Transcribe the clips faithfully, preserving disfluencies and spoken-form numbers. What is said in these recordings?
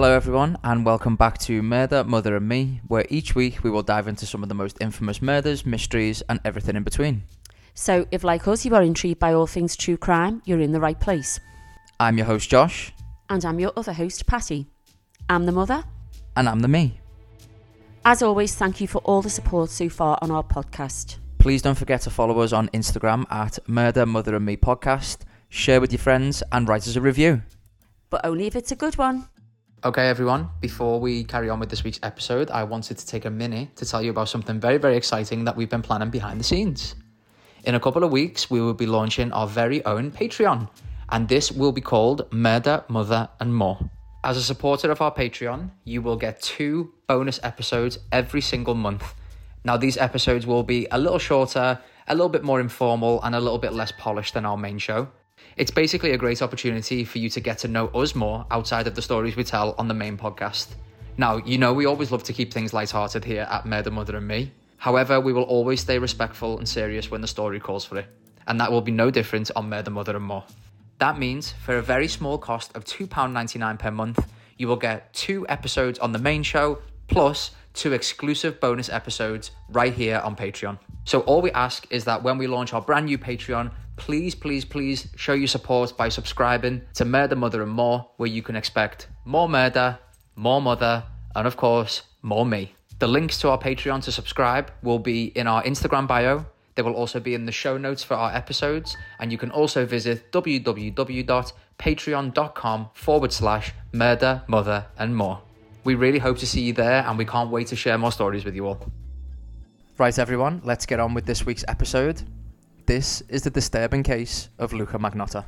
Hello everyone and welcome back to Murder, Mother and Me, where each week we will dive into some of the most infamous murders, mysteries and everything in between. So if like us you are intrigued by all things true crime, you're in the right place. I'm your host Josh. And I'm your other host Patty. I'm the mother. And I'm the me. As always, thank you for all the support so far on our podcast. Please don't forget to follow us on Instagram at Murder, Mother and Me Podcast, share with your friends and write us a review. But only if it's a good one. Okay everyone, before we carry on with this week's episode, I wanted to take a minute to tell you about something very, very exciting that we've been planning behind the scenes. In a couple of weeks, we will be launching our very own Patreon, and this will be called Murder, Mother and More. As a supporter of our Patreon, you will get two bonus episodes every single month. Now, these episodes will be a little shorter, a little bit more informal, and a little bit less polished than our main show. It's basically a great opportunity for you to get to know us more outside of the stories we tell on the main podcast. Now, you know we always love to keep things lighthearted here at Murder, Mother and Me. However, we will always stay respectful and serious when the story calls for it. And that will be no different on Murder, Mother and More. That means for a very small cost of two pounds ninety-nine per month, you will get two episodes on the main show, plus two exclusive bonus episodes right here on Patreon. So all we ask is that when we launch our brand new Patreon, please, please, please show your support by subscribing to Murder, Mother and More, where you can expect more murder, more mother, and of course, more me. The links to our Patreon to subscribe will be in our Instagram bio. They will also be in the show notes for our episodes. And you can also visit www.patreon.com forward slash murder, mother and more. We really hope to see you there and we can't wait to share more stories with you all. Right everyone, let's get on with this week's episode. This is the disturbing case of Luca Magnotta.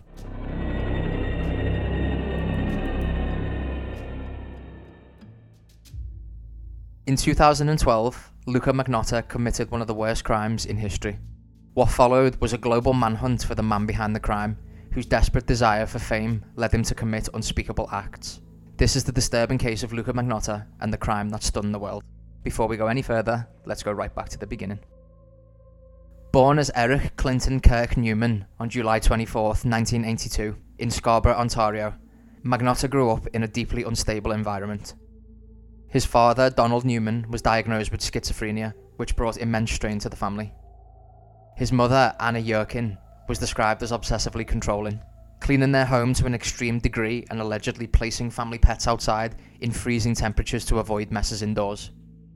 In two thousand twelve, Luca Magnotta committed one of the worst crimes in history. What followed was a global manhunt for the man behind the crime, whose desperate desire for fame led him to commit unspeakable acts. This is the disturbing case of Luca Magnotta and the crime that stunned the world. Before we go any further, let's go right back to the beginning. Born as Eric Clinton Kirk Newman on July twenty-fourth, nineteen eighty-two, in Scarborough, Ontario, Magnotta grew up in a deeply unstable environment. His father, Donald Newman, was diagnosed with schizophrenia, which brought immense strain to the family. His mother, Anna Yerkin, was described as obsessively controlling, cleaning their home to an extreme degree and allegedly placing family pets outside in freezing temperatures to avoid messes indoors.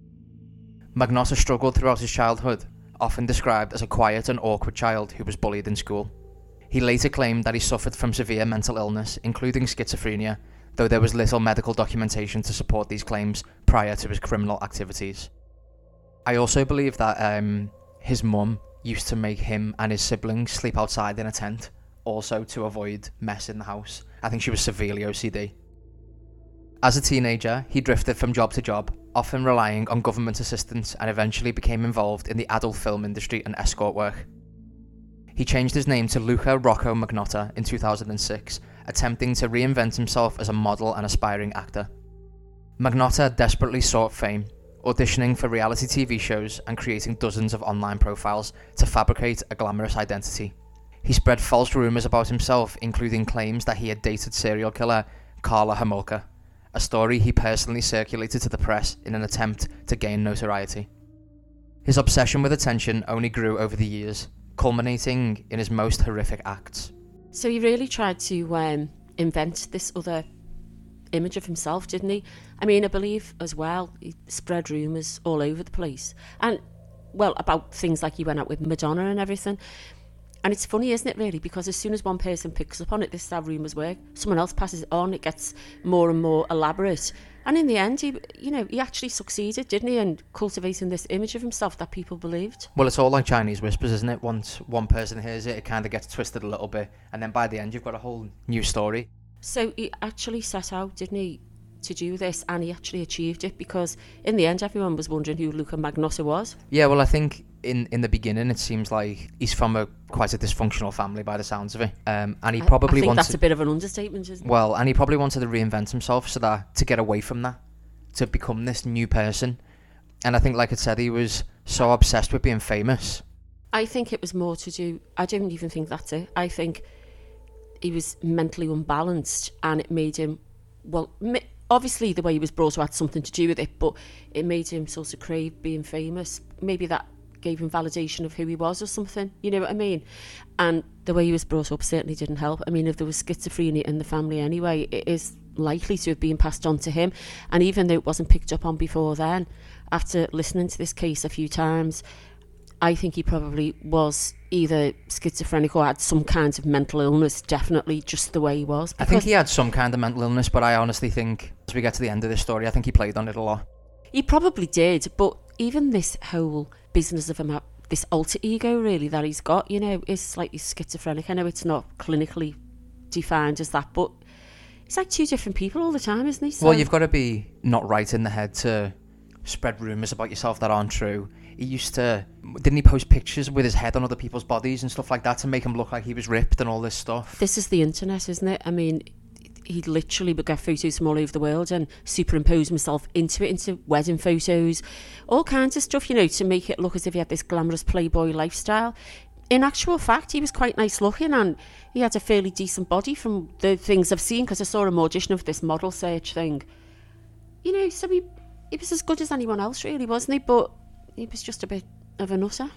Magnotta struggled throughout his childhood, often described as a quiet and awkward child who was bullied in school. He later claimed that he suffered from severe mental illness, including schizophrenia, though there was little medical documentation to support these claims prior to his criminal activities. I also believe that um, his mum used to make him and his siblings sleep outside in a tent, also to avoid mess in the house. I think she was severely O C D. As a teenager, he drifted from job to job, often relying on government assistance, and eventually became involved in the adult film industry and escort work. He changed his name to Luca Rocco Magnotta in two thousand six, attempting to reinvent himself as a model and aspiring actor. Magnotta desperately sought fame, auditioning for reality T V shows and creating dozens of online profiles to fabricate a glamorous identity. He spread false rumours about himself, including claims that he had dated serial killer Karla Homolka, a story he personally circulated to the press in an attempt to gain notoriety. His obsession with attention only grew over the years, culminating in his most horrific acts. So he really tried to um, invent this other image of himself, didn't he? I mean, I believe as well, he spread rumours all over the place. And, well, about things like he went out with Madonna and everything. And it's funny, isn't it, really? Because as soon as one person picks up on it, this is how rumours work. Someone else passes it on, it gets more and more elaborate. And in the end, he, you know, he actually succeeded, didn't he, in cultivating this image of himself that people believed. Well, it's all like Chinese whispers, isn't it? Once one person hears it, it kind of gets twisted a little bit. And then by the end, you've got a whole new story. So he actually set out, didn't he, to do this, and he actually achieved it, because in the end, everyone was wondering who Luca Magnotta was. Yeah, well, I think in, in the beginning, it seems like he's from a quite a dysfunctional family by the sounds of it. Um, and he probably I, I think wanted... that's a bit of an understatement, isn't it? Well, and he probably wanted to reinvent himself so that to get away from that, to become this new person. And I think, like I said, he was so obsessed with being famous. I think it was more to do... I don't even think that's it. I think he was mentally unbalanced, and it made him... Well, obviously the way he was brought up had something to do with it, but it made him sort of crave being famous. Maybe that gave him validation of who he was or something, you know what I mean? And the way he was brought up certainly didn't help. I mean, if there was schizophrenia in the family anyway, it is likely to have been passed on to him. And even though it wasn't picked up on before then, after listening to this case a few times, I think he probably was either schizophrenic or had some kind of mental illness, definitely, just the way he was. I think he had some kind of mental illness, but I honestly think, as we get to the end of this story, I think he played on it a lot. He probably did, but even this whole business of him, this alter ego, really, that he's got, you know, is slightly schizophrenic. I know it's not clinically defined as that, but it's like two different people all the time, isn't he? So, well, you've got to be not right in the head to spread rumours about yourself that aren't true. He used to, didn't he post pictures with his head on other people's bodies and stuff like that to make him look like he was ripped and all this stuff? This is the internet, isn't it? I mean, he literally would get photos from all over the world and superimpose himself into it, into wedding photos, all kinds of stuff, you know, to make it look as if he had this glamorous playboy lifestyle. In actual fact, he was quite nice looking and he had a fairly decent body from the things I've seen, because I saw him audition of this model search thing. You know, so he, he was as good as anyone else, really, wasn't he? But he was just a bit of a nutter.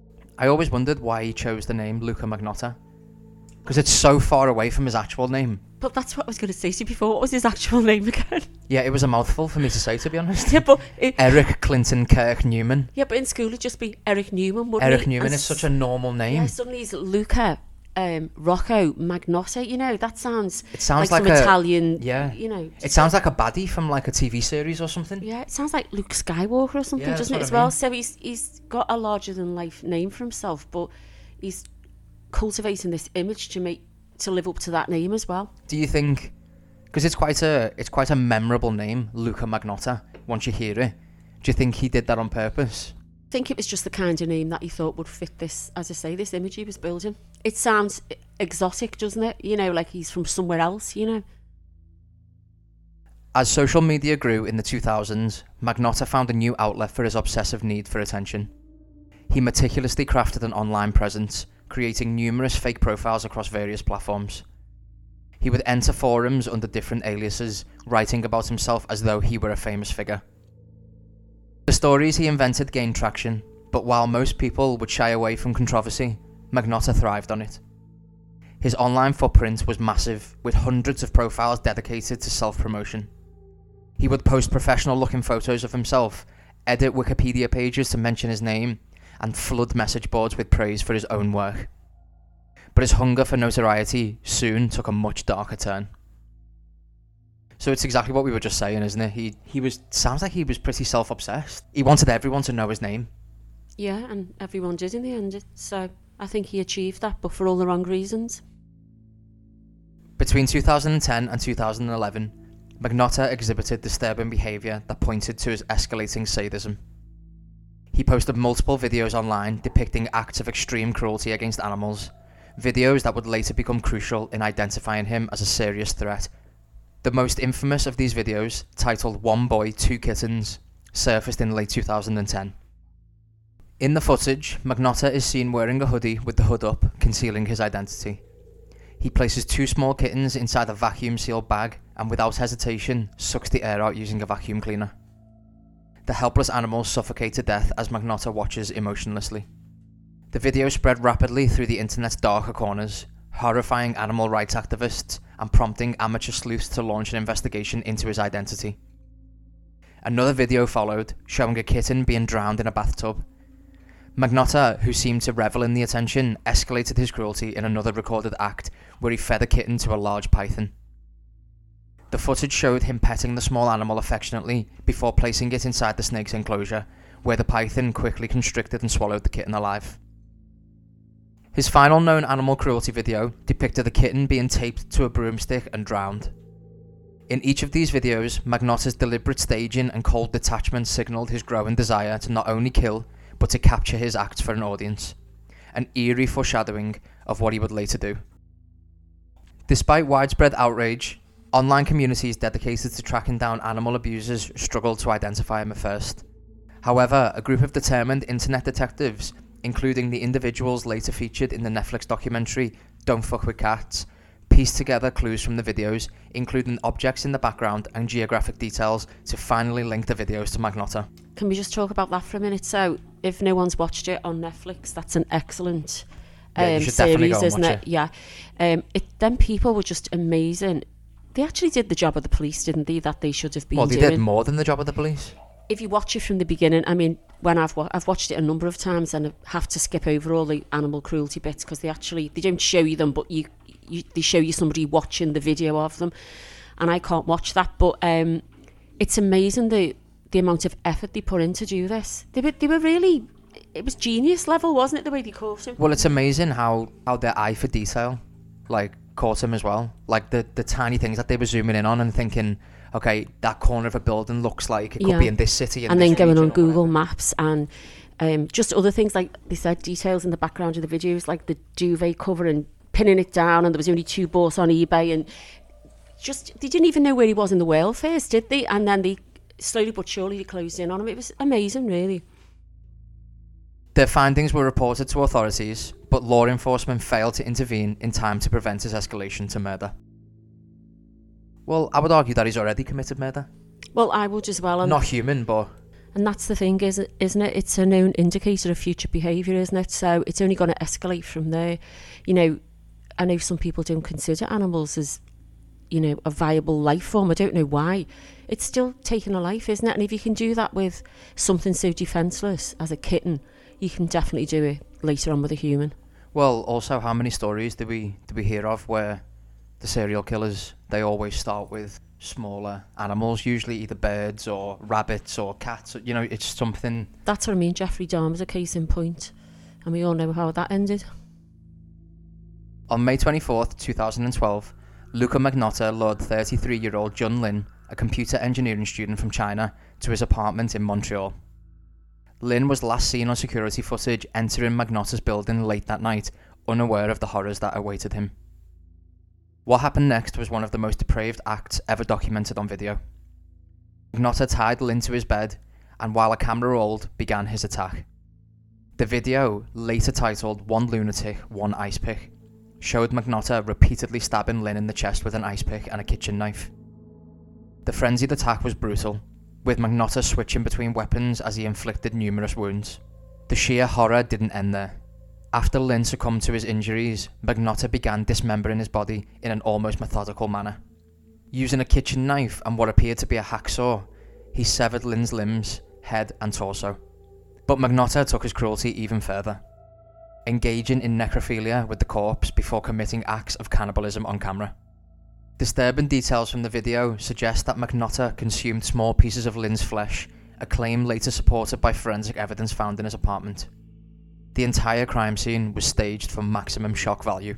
I always wondered why he chose the name Luca Magnotta, because it's so far away from his actual name. But that's what I was going to say to you before. What was his actual name again? Yeah, it was a mouthful for me to say, to be honest. Yeah, but it, Eric Clinton Kirk Newman. Yeah, but in school it'd just be Eric Newman, wouldn't Eric he? Newman And is such a normal name. Yeah, suddenly he's Luca um, Rocco Magnotta. You know, that sounds It sounds like, like, some a Italian. yeah. You know, It sounds like a baddie from like a T V series or something. yeah, it sounds like Luke Skywalker or something, Yeah, doesn't it? that's As what I well. mean. So he's he's got a larger than life name for himself, but he's cultivating this image to make to live up to that name as well. Do you think? Because it's quite a it's quite a memorable name, Luca Magnotta. Once you hear it, do you think he did that on purpose? I think it was just the kind of name that he thought would fit this, as I say, this image he was building. It sounds exotic, doesn't it? You know, like he's from somewhere else, you know. As social media grew in the two thousands, Magnotta found a new outlet for his obsessive need for attention. He meticulously crafted an online presence, creating numerous fake profiles across various platforms. He would enter forums under different aliases, writing about himself as though he were a famous figure. The stories he invented gained traction, but while most people would shy away from controversy, Magnotta thrived on it. His online footprint was massive, with hundreds of profiles dedicated to self-promotion. He would post professional-looking photos of himself, edit Wikipedia pages to mention his name, and flood message boards with praise for his own work. But his hunger for notoriety soon took a much darker turn. So it's exactly what we were just saying, isn't it? He he was sounds like he was pretty self-obsessed. He wanted everyone to know his name. Yeah, and everyone did in the end. So I think he achieved that, but for all the wrong reasons. Between two thousand ten and two thousand eleven, Magnotta exhibited disturbing behaviour that pointed to his escalating sadism. He posted multiple videos online depicting acts of extreme cruelty against animals, videos that would later become crucial in identifying him as a serious threat. The most infamous of these videos, titled One Boy, Two Kittens, surfaced in late two thousand ten. In the footage, Magnotta is seen wearing a hoodie with the hood up, concealing his identity. He places two small kittens inside a vacuum-sealed bag and without hesitation sucks the air out using a vacuum cleaner. The helpless animals suffocate to death as Magnotta watches emotionlessly. The video spread rapidly through the internet's darker corners, horrifying animal rights activists and prompting amateur sleuths to launch an investigation into his identity. Another video followed, showing a kitten being drowned in a bathtub. Magnotta, who seemed to revel in the attention, escalated his cruelty in another recorded act where he fed a kitten to a large python. The footage showed him petting the small animal affectionately before placing it inside the snake's enclosure, where the python quickly constricted and swallowed the kitten alive. His final known animal cruelty video depicted a kitten being taped to a broomstick and drowned. In each of these videos, Magnotta's deliberate staging and cold detachment signalled his growing desire to not only kill, but to capture his acts for an audience, an eerie foreshadowing of what he would later do. Despite widespread outrage, online communities dedicated to tracking down animal abusers struggled to identify him at first. However, a group of determined internet detectives, including the individuals later featured in the Netflix documentary Don't Fuck With Cats, pieced together clues from the videos, including objects in the background and geographic details, to finally link the videos to Magnotta. Can we just talk about that for a minute? So, if no one's watched it on Netflix, that's an excellent um, yeah, you should definitely series, go and isn't watch it? it? Yeah. Um, it, then people were just amazing. They actually did the job of the police, didn't they? That they should have been Well, they doing. did more than the job of the police. If you watch it from the beginning, I mean, when I've wa- I've watched it a number of times, and I have to skip over all the animal cruelty bits because they actually they don't show you them, but you, you they show you somebody watching the video of them, and I can't watch that. But um, it's amazing the the amount of effort they put in to do this. They were they were really, it was genius level, wasn't it? The way they caught him. Well, it's amazing how how their eye for detail, like, caught him as well. Like the the tiny things that they were zooming in on and thinking, okay, that corner of a building looks like it could Yeah. be in this city. And then going on region or Google whatever. Maps and um, just other things, like they said, details in the background of the videos, like the duvet cover and pinning it down, and there was only two bought on eBay, and just they didn't even know where he was in the world first, did they? And then they slowly but surely they closed in on him. It was amazing, really. Their findings were reported to authorities, but law enforcement failed to intervene in time to prevent his escalation to murder. Well, I would argue that he's already committed murder. Well, I would as well. And Not human, but And that's the thing, is, isn't it? It's a known indicator of future behaviour, isn't it? So it's only going to escalate from there. You know, I know some people don't consider animals as, you know, a viable life form. I don't know why. It's still taking a life, isn't it? And if you can do that with something so defenceless as a kitten, you can definitely do it later on with a human. well, also, how many stories do we do we hear of where the serial killers, they always start with smaller animals, usually either birds or rabbits or cats. You know, it's something. That's what I mean. Jeffrey Dahmer's a case in point, and we all know how that ended. On May twenty-fourth, twenty twelve, Luca Magnotta lured thirty-three-year-old Jun Lin, a computer engineering student from China, to his apartment in Montreal. Lin was last seen on security footage entering Magnotta's building late that night, unaware of the horrors that awaited him. What happened next was one of the most depraved acts ever documented on video. Magnotta tied Lin to his bed, and while a camera rolled, began his attack. The video, later titled One Lunatic, One Ice Pick, showed Magnotta repeatedly stabbing Lin in the chest with an ice pick and a kitchen knife. The frenzied attack was brutal, with Magnotta switching between weapons as he inflicted numerous wounds. The sheer horror didn't end there. After Lin succumbed to his injuries, Magnotta began dismembering his body in an almost methodical manner. Using a kitchen knife and what appeared to be a hacksaw, he severed Lin's limbs, head and torso. But Magnotta took his cruelty even further, engaging in necrophilia with the corpse before committing acts of cannibalism on camera. Disturbing details from the video suggest that Magnotta consumed small pieces of Lin's flesh, a claim later supported by forensic evidence found in his apartment. The entire crime scene was staged for maximum shock value.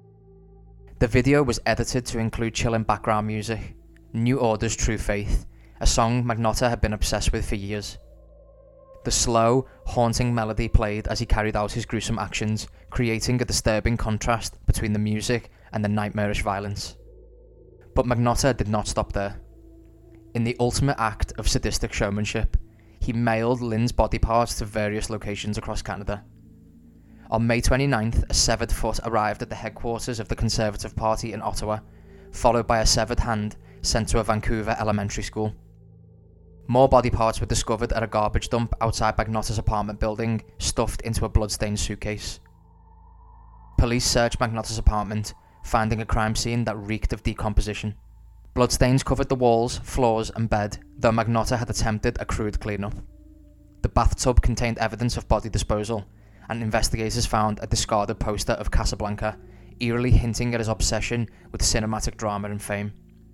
The video was edited to include chilling background music, New Order's True Faith, a song Magnotta had been obsessed with for years. The slow, haunting melody played as he carried out his gruesome actions, creating a disturbing contrast between the music and the nightmarish violence. But Magnotta did not stop there. In the ultimate act of sadistic showmanship, he mailed Lin's body parts to various locations across Canada. On May twenty-ninth, a severed foot arrived at the headquarters of the Conservative Party in Ottawa, followed by a severed hand sent to a Vancouver elementary school. More body parts were discovered at a garbage dump outside Magnotta's apartment building, stuffed into a blood-stained suitcase. Police searched Magnotta's apartment, finding a crime scene that reeked of decomposition. Bloodstains covered the walls, floors and bed, though Magnotta had attempted a crude cleanup. The bathtub contained evidence of body disposal, and investigators found a discarded poster of Casablanca, eerily hinting at his obsession with cinematic drama and fame.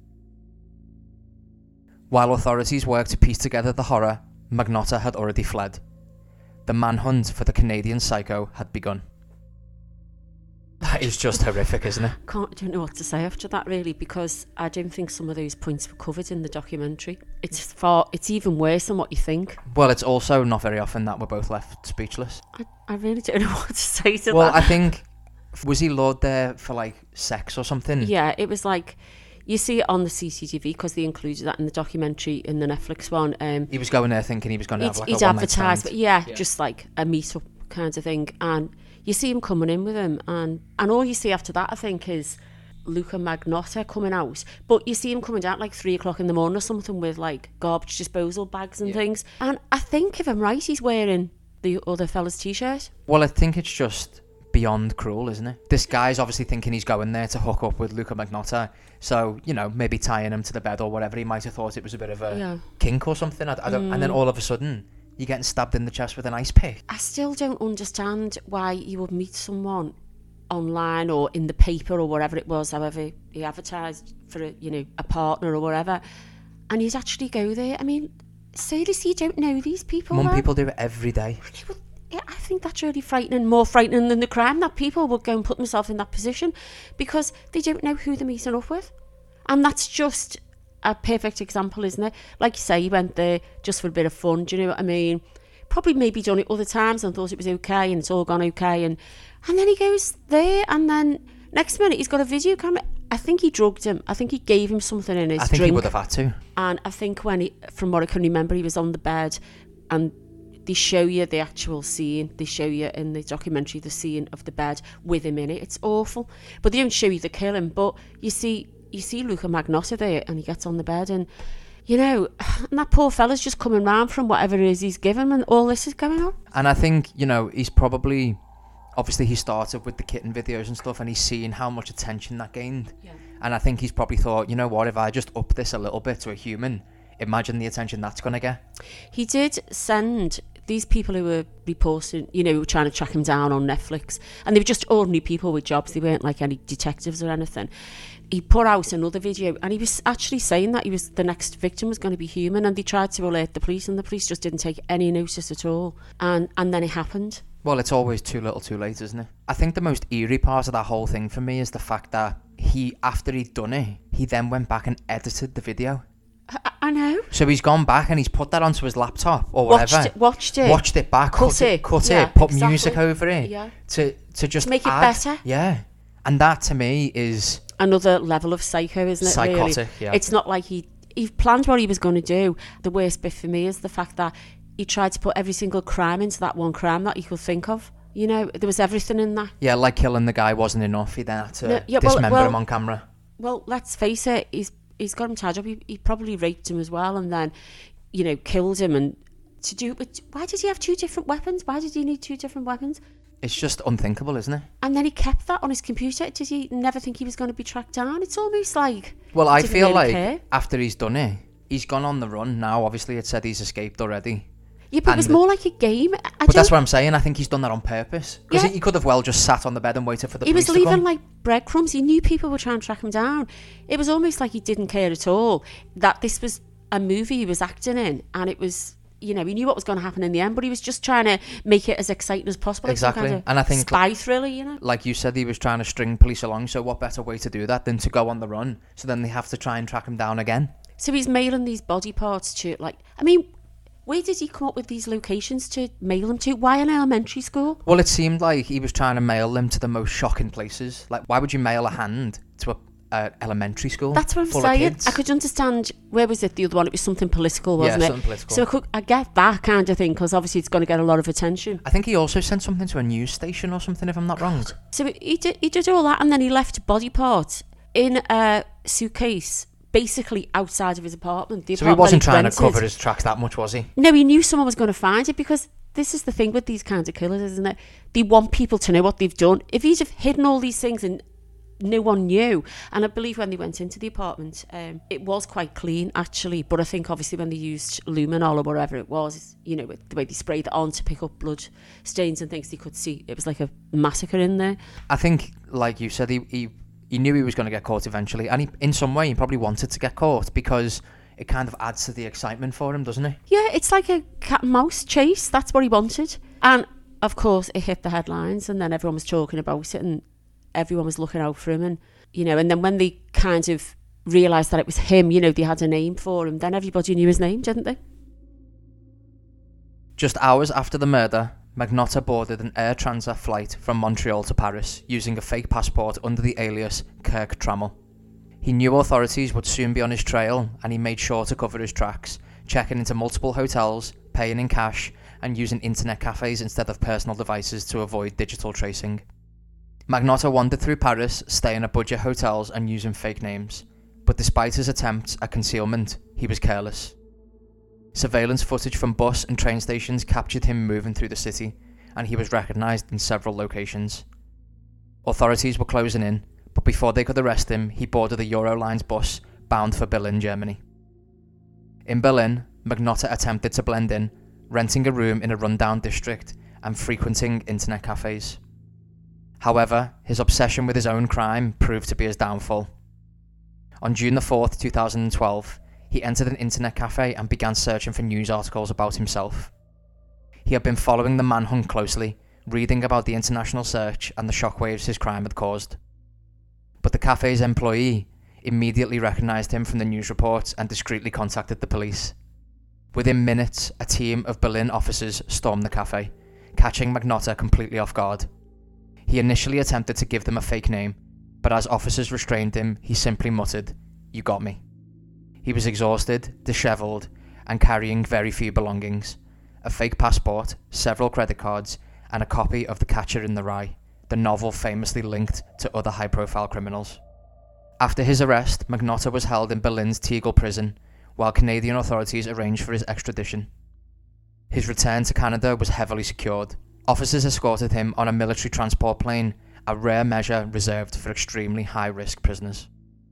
While authorities worked to piece together the horror, Magnotta had already fled. The manhunt for the Canadian psycho had begun. That is just horrific, isn't it? Can't, I don't know what to say after that, really, because I don't think some of those points were covered in the documentary. It's far, it's even worse than what you think. Well, it's also not very often that we're both left speechless. I, I really don't know what to say to Well, that. I think, was he lured there for, like, sex or something? Yeah, it was like, you see it on the C C T V, because they included that in the documentary, in the Netflix one. Um, He was going there thinking he was going to have, like, he'd a one-night advertised, stand. but yeah, Yeah. just like a meet-up kind of thing. And you see him coming in with him, and, and all you see after that, I think, is Luca Magnotta coming out, but you see him coming out like three o'clock in the morning or something with like garbage disposal bags and yeah. things. And I think, if I'm right, he's wearing the other fella's t-shirt. Well, I think it's just beyond cruel, isn't it? This guy's obviously thinking he's going there to hook up with Luca Magnotta, so, you know, maybe tying him to the bed or whatever. He might have thought it was a bit of a yeah. kink or something. I, I don't, mm. And then all of a sudden, you're getting stabbed in the chest with an ice pick. I still don't understand why you would meet someone online or in the paper or whatever it was, however he advertised for a, you know, a partner or whatever, and you'd actually go there. I mean, seriously, you don't know these people. Mum, then? People do it every day. Yeah, I think that's really frightening, more frightening than the crime, that people would go and put themselves in that position because they don't know who they're meeting up with. And that's just a perfect example, isn't it? Like you say, he went there just for a bit of fun, do you know what I mean? Probably maybe done it other times and thought it was okay and it's all gone okay. And, and then he goes there and then next minute he's got a video camera. I think he drugged him. I think he gave him something in his drink. I think drink. he would have had to. And I think when he, from what I can remember, he was on the bed and they show you the actual scene. They show you in the documentary the scene of the bed with him in it. It's awful. But they don't show you the killing. But you see you see Luca Magnotta there and he gets on the bed and, you know, and that poor fella's just coming round from whatever it is he's given and all this is going on. And I think, you know, he's probably, obviously he started with the kitten videos and stuff and he's seen how much attention that gained. Yeah. And I think he's probably thought, you know what, if I just up this a little bit to a human, imagine the attention that's going to get. He did send these people who were reporting, you know, who were trying to track him down on Netflix, and they were just ordinary people with jobs. They weren't like any detectives or anything. He put out another video and he was actually saying that he was the next victim was going to be human, and they tried to alert the police and the police just didn't take any notice at all. And and then it happened. Well, it's always too little too late, isn't it? I think the most eerie part of that whole thing for me is the fact that he, after he'd done it, he then went back and edited the video. I, I know. So he's gone back and he's put that onto his laptop or whatever. Watched it. Watched it, watched it back, cut, cut it, cut yeah, it, put exactly. music over it yeah. to, to just to make add, it better. Yeah. And that to me is another level of psycho, isn't it? Psychotic, really? yeah. It's not like he, he planned what he was going to do. The worst bit for me is the fact that he tried to put every single crime into that one crime that he could think of. You know, there was everything in that. Yeah, like killing the guy wasn't enough. He then had to no, yeah, well, dismember well, him on camera. Well, let's face it, he's he's got him tied up. He, he probably raped him as well and then, you know, killed him. And to do but why did he have two different weapons? Why did he need two different weapons? It's just unthinkable, isn't it? And then he kept that on his computer. Did he never think he was going to be tracked down? It's almost like... Well, I feel really like care. After he's done it, he's gone on the run now. Obviously, it said he's escaped already. Yeah, but and it was more like a game. I but don't... that's what I'm saying. I think he's done that on purpose. Because yeah. he could have well just sat on the bed and waited for the he police to come. He was leaving like breadcrumbs. He knew people were trying to track him down. It was almost like he didn't care at all that this was a movie he was acting in, and it was... You know, he knew what was going to happen in the end, but he was just trying to make it as exciting as possible. Exactly. Kind of and I think spy thriller, you know. Like you said, he was trying to string police along, so what better way to do that than to go on the run? So then they have to try and track him down again. So he's mailing these body parts to, like, I mean, where did he come up with these locations to mail them to? Why an elementary school? Well, it seemed like he was trying to mail them to the most shocking places. Like, why would you mail a hand to a Uh, elementary school? That's what I'm full saying. Of kids? I could understand. Where was it? The other one? It was something political, wasn't yeah, it? something political. So I could, I get that kind of thing because obviously it's going to get a lot of attention. I think he also sent something to a news station or something, if I'm not wrong. So he did. He did all that, and then he left body parts in a suitcase, basically outside of his apartment. The so apartment he wasn't trying rented. to cover his tracks that much, was he? No, he knew someone was going to find it because. This is the thing with these kinds of killers, isn't it? They want people to know what they've done. If he'd have hidden all these things and no one knew, and I believe when they went into the apartment, um, it was quite clean actually. But I think obviously when they used luminol or whatever it was, you know, the way they sprayed it on to pick up blood stains and things, they could see it was like a massacre in there. I think, like you said, he he, he knew he was going to get caught eventually, and he, in some way, he probably wanted to get caught because it kind of adds to the excitement for him, doesn't it? Yeah, it's like a cat and mouse chase. That's what he wanted. And of course, it hit the headlines, and then everyone was talking about it, and everyone was looking out for him. And, you know, and then when they kind of realised that it was him, you know, they had a name for him, then everybody knew his name, didn't they? Just hours after the murder, Magnotta boarded an Air Transat flight from Montreal to Paris using a fake passport under the alias Kirk Trammell. He knew authorities would soon be on his trail, and he made sure to cover his tracks, checking into multiple hotels, paying in cash, and using internet cafes instead of personal devices to avoid digital tracing. Magnotta wandered through Paris, staying at budget hotels and using fake names, but despite his attempts at concealment, he was careless. Surveillance footage from bus and train stations captured him moving through the city, and he was recognised in several locations. Authorities were closing in, but before they could arrest him, he boarded a Eurolines bus bound for Berlin, Germany. In Berlin, Magnotta attempted to blend in, renting a room in a rundown district and frequenting internet cafes. However, his obsession with his own crime proved to be his downfall. On June the fourth, two thousand twelve, he entered an internet cafe and began searching for news articles about himself. He had been following the manhunt closely, reading about the international search and the shockwaves his crime had caused. But the cafe's employee immediately recognised him from the news reports and discreetly contacted the police. Within minutes, a team of Berlin officers stormed the cafe, catching Magnotta completely off guard. He initially attempted to give them a fake name, but as officers restrained him, he simply muttered, "You got me." He was exhausted, dishevelled, and carrying very few belongings: a fake passport, several credit cards, and a copy of The Catcher in the Rye, the novel famously linked to other high-profile criminals. After his arrest, Magnotta was held in Berlin's Tegel prison, while Canadian authorities arranged for his extradition. His return to Canada was heavily secured. Officers escorted him on a military transport plane, a rare measure reserved for extremely high-risk prisoners.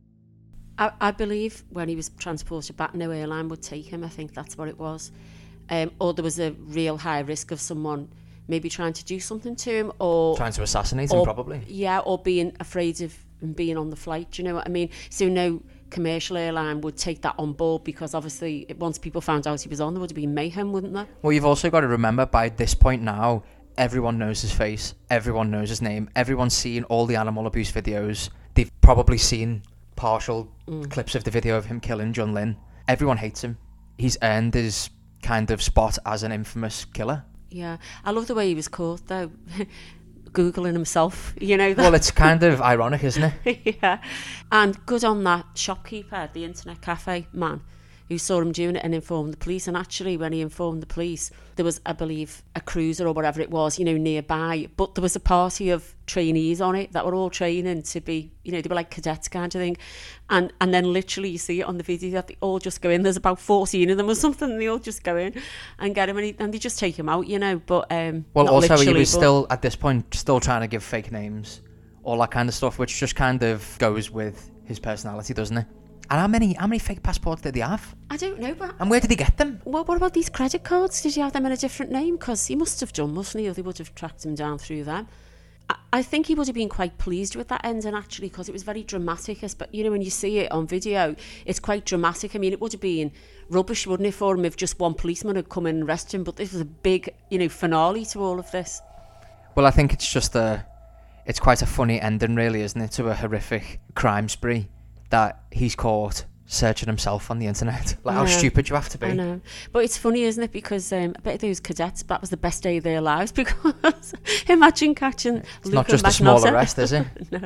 I, I believe when he was transported back, no airline would take him. I think that's what it was. Um, or there was a real high risk of someone maybe trying to do something to him, or Trying to assassinate or, him, probably. Yeah, or being afraid of being on the flight. Do you know what I mean? So no commercial airline would take that on board, because obviously once people found out he was on, there would have been mayhem, wouldn't there? Well, you've also got to remember, by this point now, everyone knows his face, everyone knows his name, everyone's seen all the animal abuse videos, they've probably seen partial mm. clips of the video of him killing Jun Lin. Everyone hates him. He's earned his kind of spot as an infamous killer. Yeah, I love the way he was caught though. Googling himself, you know. That. Well, it's kind of ironic, isn't it? Yeah. And good on that shopkeeper, the internet cafe man, who saw him doing it and informed the police. And actually, when he informed the police, there was, I believe, a cruiser or whatever it was, you know, nearby. But there was a party of trainees on it that were all training to be, you know, they were like cadets kind of thing. And and then literally you see it on the video that they all just go in. There's about fourteen of them or something. And they all just go in and get him, and, he, and they just take him out, you know. But um, well, not also he was but... still at this point still trying to give fake names, all that kind of stuff, which just kind of goes with his personality, doesn't it? And how many how many fake passports did he have? I don't know, but... And where did he get them? Well, what about these credit cards? Did he have them in a different name? Because he must have done, mustn't he? Or they would have tracked him down through them. I, I think he would have been quite pleased with that ending, actually, because it was very dramatic. But, you know, when you see it on video, it's quite dramatic. I mean, it would have been rubbish, wouldn't it, for him if just one policeman had come in and arrested him? But this was a big, you know, finale to all of this. Well, I think it's just a... It's quite a funny ending, really, isn't it, to a horrific crime spree that he's caught searching himself on the internet. Like, how stupid you have to be. I know. But it's funny, isn't it? Because um, I bet those cadets, that was the best day of their lives, because imagine catching It's Luca not just Magnotta. a small arrest, is it? No.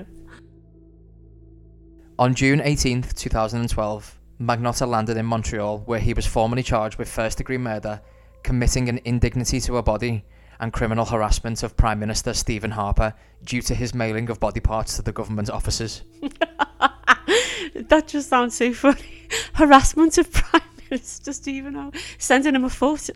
On June eighteenth, twenty twelve, Magnotta landed in Montreal, where he was formally charged with first-degree murder, committing an indignity to a body, and criminal harassment of Prime Minister Stephen Harper due to his mailing of body parts to the government offices. That just sounds so funny. Harassment of Prime Minister Stephen Harper, sending him a foot.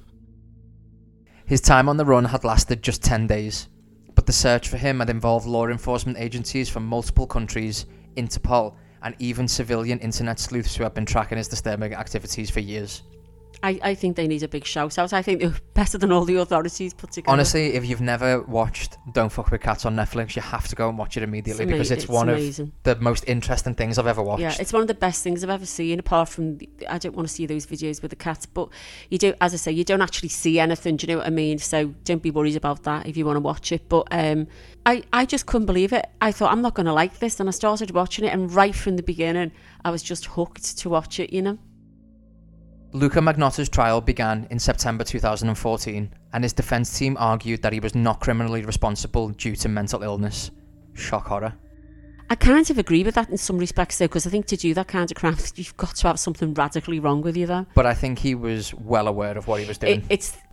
His time on the run had lasted just ten days, but the search for him had involved law enforcement agencies from multiple countries, Interpol, and even civilian internet sleuths who had been tracking his disturbing activities for years. I, I think they need a big shout out. I think they're better than all the authorities put together. Honestly, if you've never watched Don't Fuck With Cats on Netflix, you have to go and watch it immediately, it's because it's, it's one amazing. of the most interesting things I've ever watched. Yeah, it's one of the best things I've ever seen, apart from, the, I don't want to see those videos with the cats, but you do, as I say, you don't actually see anything, do you know what I mean? So don't be worried about that if you want to watch it. But um, I, I just couldn't believe it. I thought, I'm not going to like this, and I started watching it, and right from the beginning, I was just hooked to watch it, you know? Luca Magnotta's trial began in September two thousand fourteen, and his defence team argued that he was not criminally responsible due to mental illness. Shock horror. I kind of agree with that in some respects, though, because I think to do that kind of crime, you've got to have something radically wrong with you, though. But I think he was well aware of what he was doing. It, it's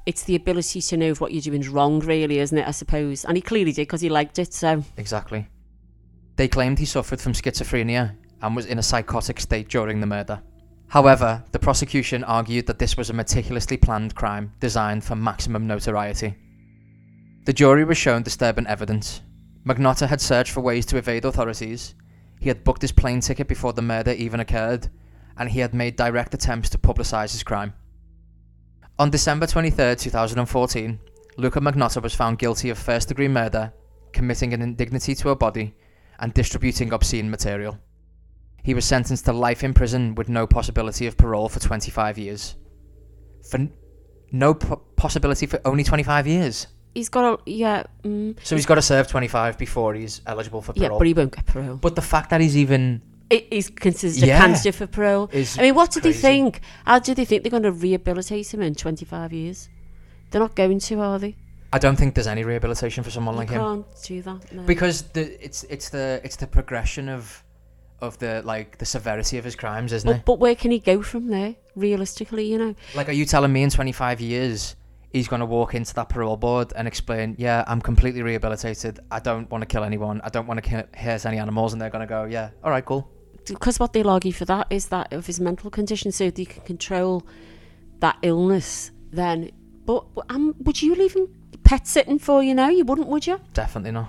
it's the ability to know if what you're doing is wrong, really, isn't it, I suppose? And he clearly did, because he liked it, so... Exactly. They claimed he suffered from schizophrenia and was in a psychotic state during the murder. However, the prosecution argued that this was a meticulously planned crime designed for maximum notoriety. The jury was shown disturbing evidence. Magnotta had searched for ways to evade authorities, he had booked his plane ticket before the murder even occurred, and he had made direct attempts to publicise his crime. On December twenty-third, twenty fourteen, Luca Magnotta was found guilty of first-degree murder, committing an indignity to a body, and distributing obscene material. He was sentenced to life in prison with no possibility of parole for twenty-five years. For n- no po- possibility for only twenty-five years? He's got a... Yeah. Mm, so he's got to serve twenty-five before he's eligible for parole? Yeah, but he won't get parole. But the fact that he's even... It is considered yeah, a candidate for parole. I mean, what do crazy. they think? How do they think they're going to rehabilitate him in twenty-five years? They're not going to, are they? I don't think there's any rehabilitation for someone you like him. him. You can't do that, no. Because the it's it's the it's the progression of of the like the severity of his crimes, isn't but, it? But where can he go from there, realistically, you know? Like, are you telling me in twenty-five years he's going to walk into that parole board and explain, yeah, I'm completely rehabilitated, I don't want to kill anyone, I don't want to ki- hurt any animals, and they're going to go, yeah, all right, cool. Because what they'll argue for that is that of his mental condition, so they can control that illness then. But um, would you leave him pet sitting for you now? You wouldn't, would you? Definitely not.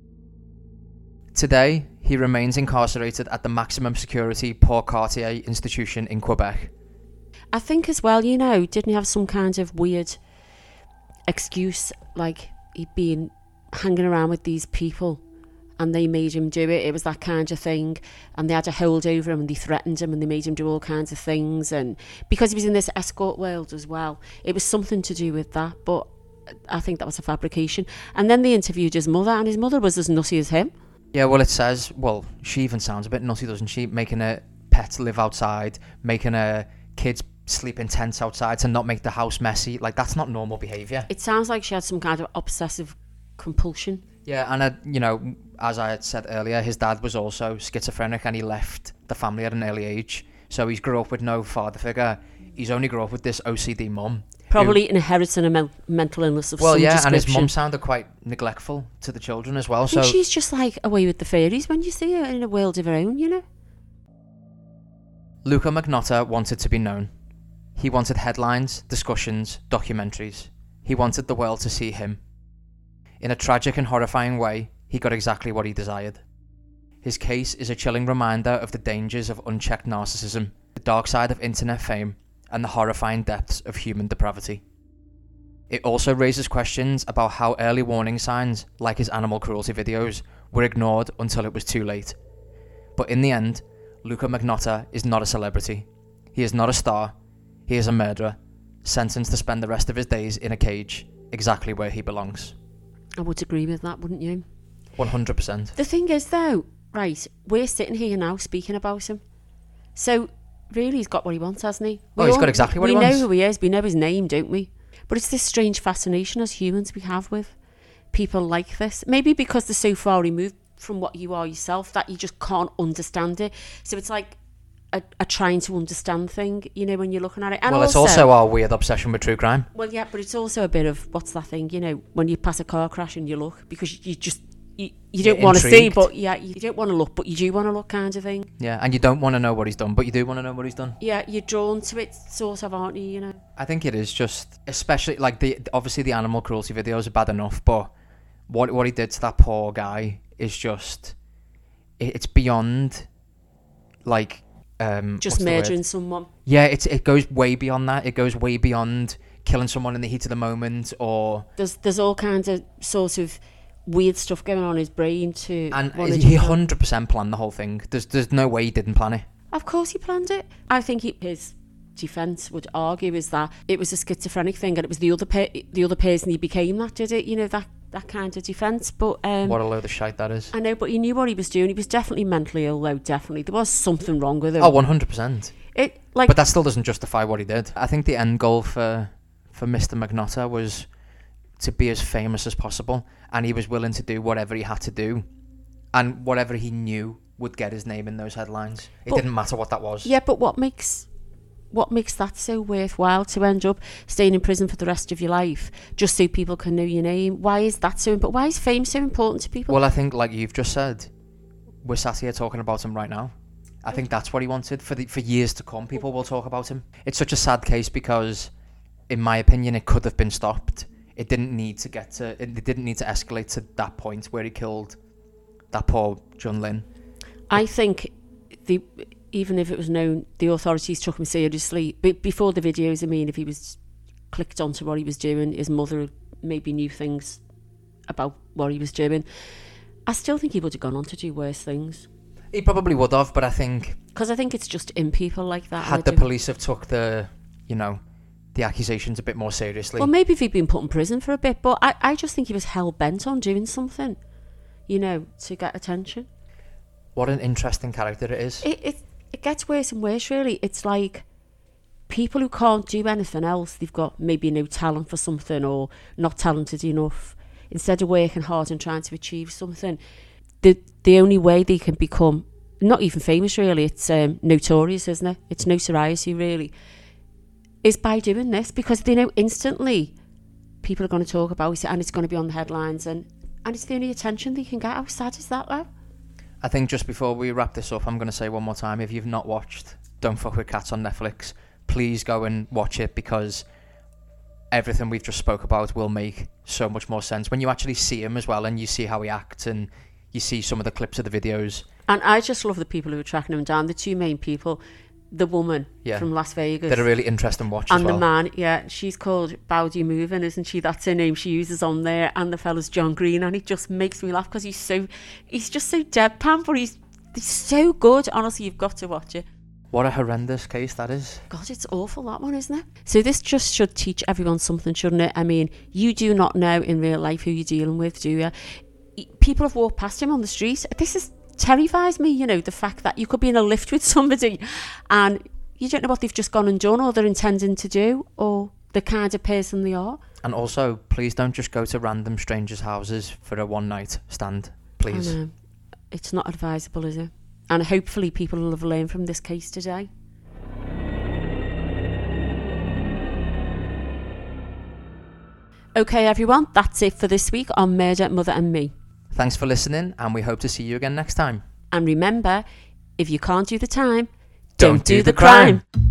Today, he remains incarcerated at the maximum security Port Cartier institution in Quebec. I think as well, you know, didn't he have some kind of weird excuse, like he'd been hanging around with these people and they made him do it. It was that kind of thing. And they had a hold over him and they threatened him and they made him do all kinds of things. And because he was in this escort world as well, it was something to do with that. But I think that was a fabrication. And then they interviewed his mother, and his mother was as nutty as him. Yeah, well, it says, well, she even sounds a bit nutty, doesn't she? Making her pets live outside, making her kids sleep in tents outside to not make the house messy. Like, that's not normal behaviour. It sounds like she had some kind of obsessive compulsion. Yeah, and, uh, you know, as I had said earlier, his dad was also schizophrenic and he left the family at an early age. So he's grew up with no father figure. He's only grew up with this O C D mum. Probably who, inheriting a me- mental illness of well, some yeah, description. and his mum sounded quite neglectful to the children as well. I so think she's just like away with the fairies when you see her in a world of her own, you know? Luca Magnotta wanted to be known. He wanted headlines, discussions, documentaries. He wanted the world to see him. In a tragic and horrifying way, he got exactly what he desired. His case is a chilling reminder of the dangers of unchecked narcissism, the dark side of internet fame, and the horrifying depths of human depravity. It also raises questions about how early warning signs, like his animal cruelty videos, were ignored until it was too late. But in the end, Luca Magnotta is not a celebrity. He is not a star. He is a murderer, sentenced to spend the rest of his days in a cage, exactly where he belongs. I would agree with that, wouldn't you? one hundred percent. The thing is, though, right, we're sitting here now speaking about him. So, really, he's got what he wants, hasn't he? We oh, he's all, got exactly what he wants. We know who he is. We know his name, don't we? But it's this strange fascination as humans we have with people like this. Maybe because they're so far removed from what you are yourself that you just can't understand it. So it's like a, a trying to understand thing, you know, when you're looking at it. And well, also, it's also our weird obsession with true crime. Well, yeah, but it's also a bit of, what's that thing, you know, when you pass a car crash and you look, because you just, you, you don't want to see, but yeah, you don't want to look, but you do want to look, kind of thing. Yeah, and you don't want to know what he's done, but you do want to know what he's done. Yeah, you're drawn to it, sort of, aren't you, you know? I think it is just, especially, like, the obviously the animal cruelty videos are bad enough, but what what he did to that poor guy is just, it, it's beyond, like, um... just murdering someone. Yeah, it's it goes way beyond that. It goes way beyond killing someone in the heat of the moment, or... There's, there's all kinds of, sort of, weird stuff going on in his brain to... And he one hundred percent planned the whole thing. There's there's no way he didn't plan it. Of course he planned it. I think he, his defence would argue is that it was a schizophrenic thing and it was the other pe- the other person he became that did it, you know, that, that kind of defence. But um, what a load of shite that is. I know, but he knew what he was doing. He was definitely mentally ill, though, definitely. There was something wrong with him. Oh, one hundred percent. It, like, but that still doesn't justify what he did. I think the end goal for, for Mister Magnotta was to be as famous as possible, and he was willing to do whatever he had to do, and whatever he knew would get his name in those headlines. It but, didn't matter what that was. Yeah, but what makes what makes that so worthwhile to end up staying in prison for the rest of your life just so people can know your name? Why is that so important? Why is fame so important to people? Well, I think, like you've just said, we're sat here talking about him right now. I think that's what he wanted. For the, for years to come, people will talk about him. It's such a sad case because, in my opinion, it could have been stopped. It didn't need to get to, it didn't need to escalate to that point where he killed that poor Jun Lin. I think the even if it was known, the authorities took him seriously. But before the videos, I mean, if he was clicked onto what he was doing, his mother maybe knew things about what he was doing. I still think he would have gone on to do worse things. He probably would have, but I think... Because I think it's just in people like that. Had the police have took the, you know, the accusations a bit more seriously... Well, maybe if he'd been put in prison for a bit, but I, I just think he was hell-bent on doing something, you know, to get attention. What an interesting character it is. It, it, it gets worse and worse, really. It's like people who can't do anything else, they've got maybe no talent for something or not talented enough. Instead of working hard and trying to achieve something, the the only way they can become, not even famous really, it's um, notorious, isn't it? It's notoriety really, is by doing this, because they know instantly people are going to talk about it and it's going to be on the headlines, and, and it's the only attention they can get. How sad is that though? I think just before we wrap this up, I'm going to say one more time, if you've not watched Don't Fuck With Cats on Netflix, please go and watch it, because everything we've just spoke about will make so much more sense when you actually see him as well, and you see how he acts, and you see some of the clips of the videos. And I just love the people who are tracking him down. The two main people, the woman yeah. from Las Vegas. They're a really interesting watch and as well. And the man, yeah, she's called Bowdy Movin', isn't she? That's her name she uses on there. And the fella's John Green, and it just makes me laugh because he's so, he's just so deadpan, but he's, he's so good. Honestly, you've got to watch it. What a horrendous case that is. God, it's awful, that one, isn't it? So this just should teach everyone something, shouldn't it? I mean, you do not know in real life who you're dealing with, do you? People have walked past him on the street. This is terrifies me, you know, the fact that you could be in a lift with somebody and you don't know what they've just gone and done or they're intending to do or the kind of person they are. And also, please don't just go to random strangers' houses for a one-night stand, please. I know. It's not advisable, is it? And hopefully people will have learned from this case today. Okay, everyone, that's it for this week on Murder, Mother and Me. Thanks for listening, and we hope to see you again next time. And remember, if you can't do the time, don't, don't do, do the, the crime. crime.